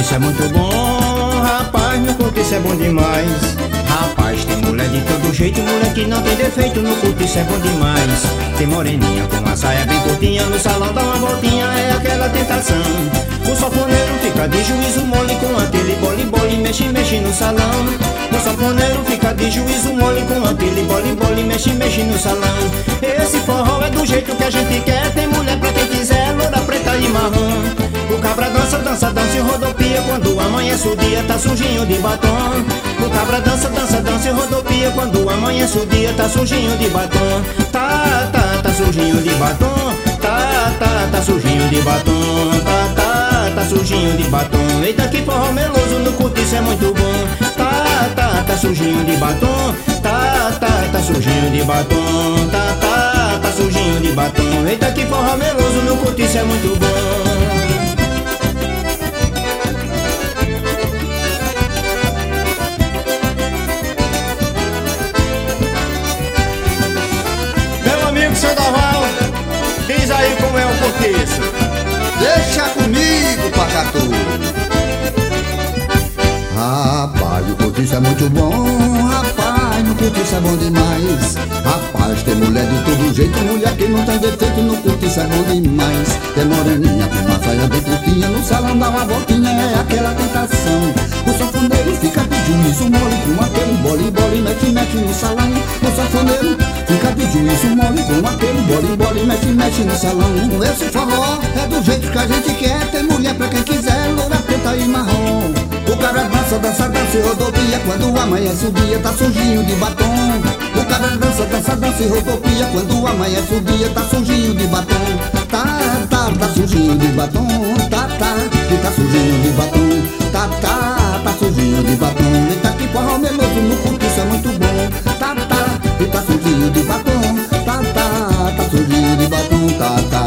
curtiço é muito bom. Rapaz, no curtiço é bom demais. Rapaz, tem mulher de todo jeito, mulher que não tem defeito. No curtiço é bom demais. Tem moreninha com uma saia bem curtinha, no salão dá uma voltinha, é aquela tentação. O sanfoneiro fica de juízo mole com aquele bole-bole, mexe no salão. O sanfoneiro fica de juízo mole com aquele bole-bole, mexe no salão. Esse forró é do jeito que a gente quer, tem mulher pra quem quiser, loura, preta e marrom. O cabra dança, dança, dança e rodopia, quando amanhece o dia tá sujinho de batom. O cabra dança, dança, dança e rodopia, quando amanhece o dia tá sujinho de batom. Tá sujinho de batom. Tá sujinho de batom. Tá sujinho de batom. Eita que forró meloso, no curtiço é muito bom. Tá sujinho de batom. Tá sujinho de batom. Tá sujinho de batom. Eita que forró meloso, no curtiço é muito bom. Sandoval, diz aí como é o curtiço. Deixa comigo, Pacatu. Rapaz, o curtiço é muito bom. Rapaz, no curtiço é bom demais. Rapaz, tem mulher de todo jeito, mulher que não tem defeito. No curtiço é bom demais. Tem moreninha com uma saia bem curtinha, no salão dá uma voltinha, é aquela tentação. O sanfoneiro fica de juízo mole com aquele bole-bole, mexe no salão. O sanfoneiro fica de juízo mole com aquele bole-bole, mexe no salão. Esse forró é do jeito que a gente quer, tem mulher pra quem quiser, loura, preta e marrom. O cara dança, dança, dança e rodopia, quando amanhece o dia tá sujinho de batom. O cara dança, dança, dança e rodopia, quando amanhece o dia tá sujinho de batom. Tá sujinho de batom. Tá sujinho de batom. Tá sujinho de batom. Eita que forró meloso, no curtiço é muito bom. Tá sujinho de batom. Tá sujinho de batom.